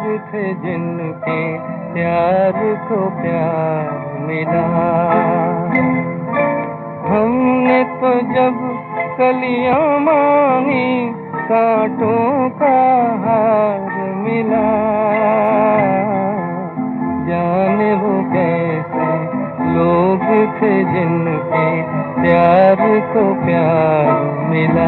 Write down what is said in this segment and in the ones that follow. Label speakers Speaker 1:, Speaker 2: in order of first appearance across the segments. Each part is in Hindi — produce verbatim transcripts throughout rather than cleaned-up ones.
Speaker 1: थे जिनके प्यार को प्यार मिला। हमने तो जब कलियां मांगी कांटों का हार मिला। जाने वो कैसे लोग थे जिनके प्यार को प्यार मिला।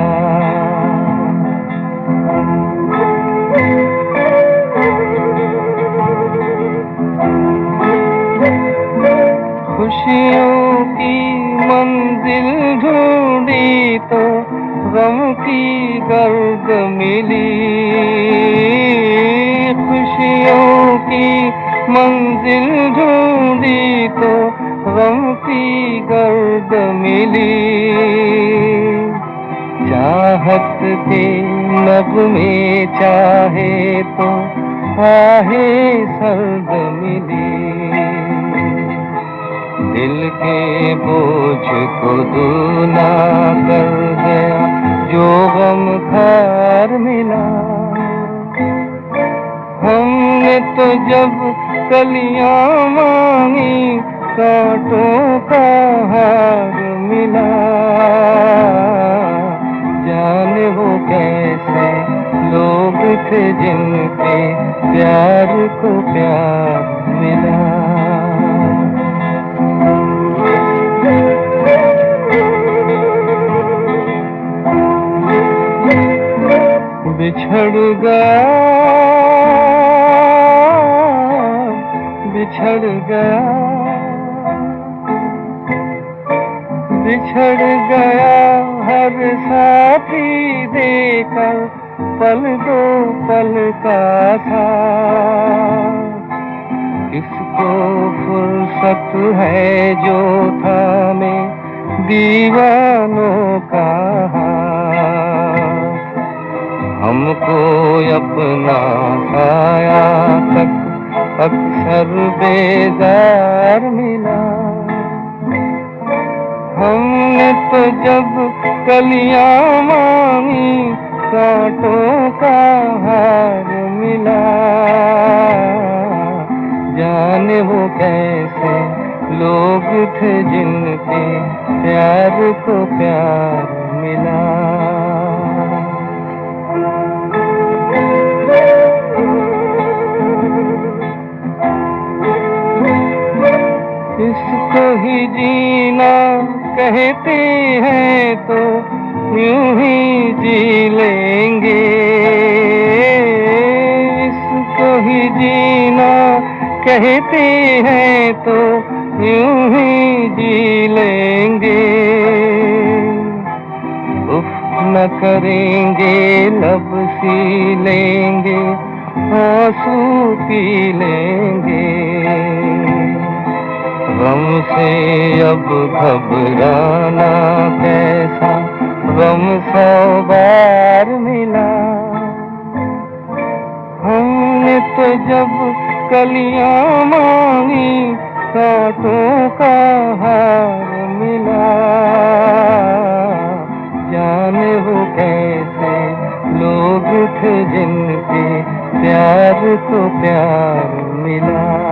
Speaker 1: खुशियों की मंजिल ढूंढी तो गम की गर्द मिली। खुशियों की मंजिल ढूंढी तो गम की गर्द मिली। चाहत के नगमे चाहे तो आहे सर्द मिली। दिल के बोझ को दूना कर गया जो गम खार मिला। हमने तो जब कलियां मांगी कांटों का हार मिला। जाने वो कैसे लोग थे जिनके प्यार को प्यार मिला। बिछड़ गया बिछड़ गया बिछड़ गया हर साथी देकर पल दो पल का था। किसको फुर्सत है जो थामे दीवानों का हाथ। हमको अपना साया तक अक्सर बेजार मिला। हमने तो जब कलियां मांगी कांटों का हार मिला। जाने वो कैसे लोग थे जिनके प्यार को प्यार मिला। इसको ही जीना कहते हैं तो यूं ही जी लेंगे। इसको ही जीना कहते हैं तो यूं ही जी लेंगे। उफ न करेंगे लब सी लेंगे आंसू पी लेंगे। गम से अब घबराना कैसा गम सौ बार मिला। हमने तो जब कलियां मांगी कांटों का हार मिला। जाने वो कैसे लोग थे जिनके प्यार को प्यार मिला।